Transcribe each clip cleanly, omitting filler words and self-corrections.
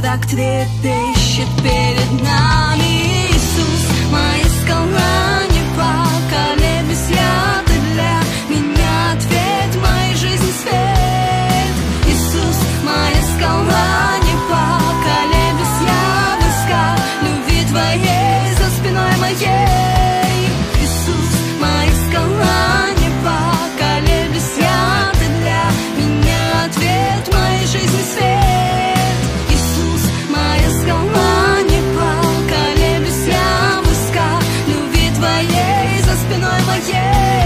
так трепещет перед нами. Иисус, моя скала, не поколеблюсь я, ты для меня ответ, моей жизни свет. Иисус, моя скала, не поколеблюсь я, близка любви твоей за спиной моей. Иисус, моя скала, не поколеблюсь я, ты для меня ответ, моей жизни свет. Иисус, моя скала, не поколеблюсь я, близка любви твоей за спиной моей.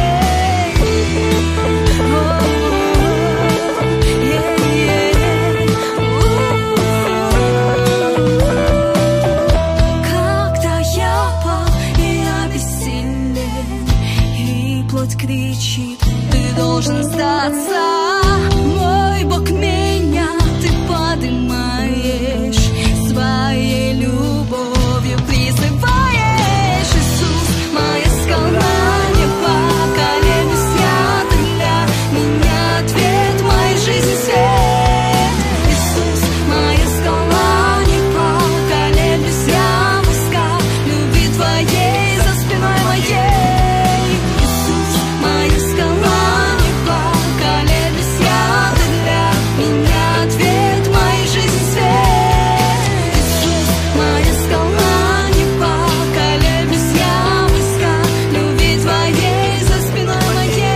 Когда я пал и обессилен, и плоть кричит, ты должен сдаться. Мой Бог, меня ты поднимаешь, своей любовью призываешь. Иисус, моя скала, не поколеблюсь я, ты для меня ответ, моей жизни свет. Иисус, моя скала, не поколеблюсь я, близка любви твоей за спиной моей. Иисус, моя скала, не поколеблюсь я, ты для меня ответ, моей жизни свет. Иисус, моя скала, не поколеблюсь я, близка любви твоей за спиной моей.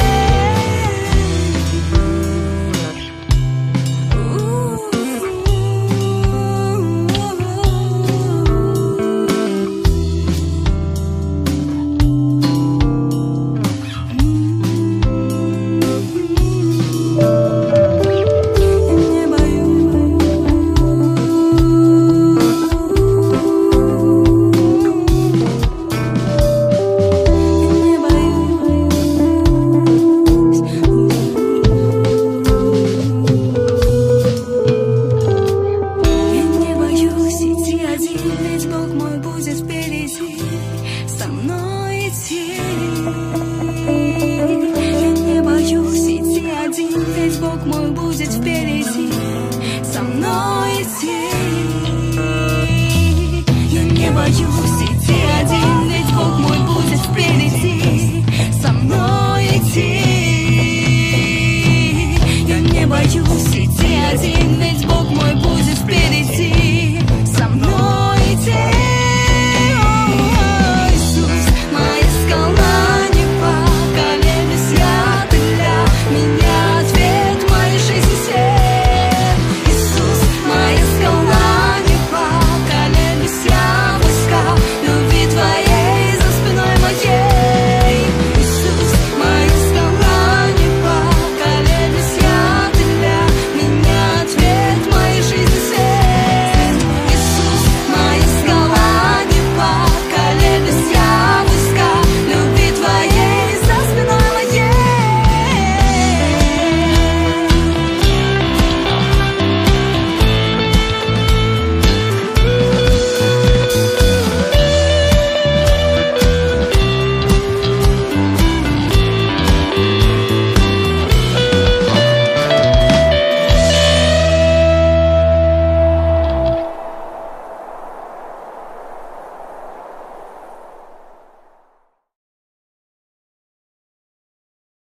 Не боюсь, не боюсь. Я не боюсь идти один, ведь Бог мой будет впереди, со мной идти. Я не боюсь идти один, ведь Бог мой будет впереди,